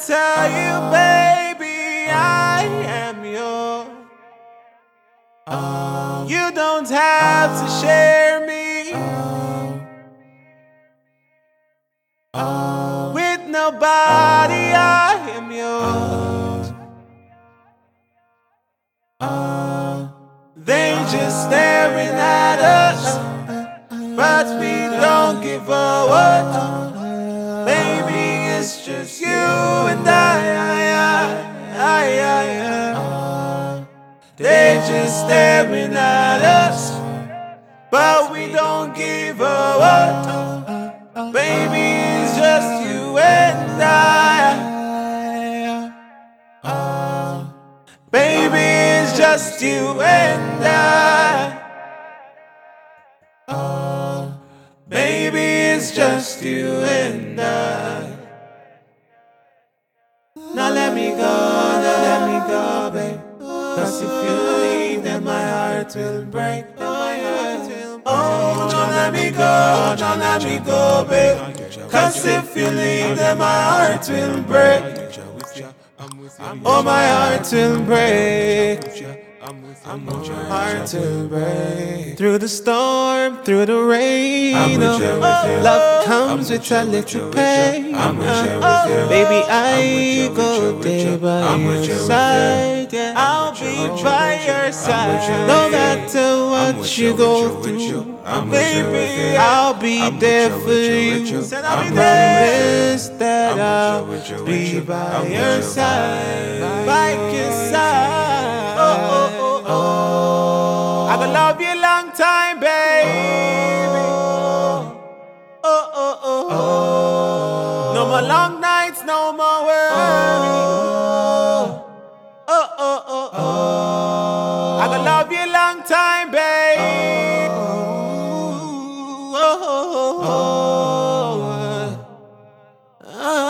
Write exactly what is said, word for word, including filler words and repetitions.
tell you, baby, I am yours. Oh, you don't have to share me oh, with nobody. I am yours. They just staring at us, but we don't give a what. Baby, it's just you and I, I, I, I, I. They just staring at us, but we don't give a what. Baby, it's just you and I. Baby, it's just you and I. Baby, it's just you and I. Now let me go, now let me go, babe. Cause if you leave, then my heart will break. Then my heart will break. Oh, don't let me go, don't let me go, babe. Cause if you leave, then my heart will break. Oh, my heart will break. Heart will break. Through the storm, through the rain, oh, oh, love comes with a little pain. Oh, baby, I go there by your side. Yeah. I'll be by your side. No matter what you go through, baby, I'll be there for you. I promise that I'll be by your side, by your side. Oh, oh, oh, oh. I gonna love you long time, baby. Oh, oh, oh, oh. No more long nights, no more worries. Oh, oh, oh, oh. I gonna love you long time, baby. Oh, oh, oh, oh.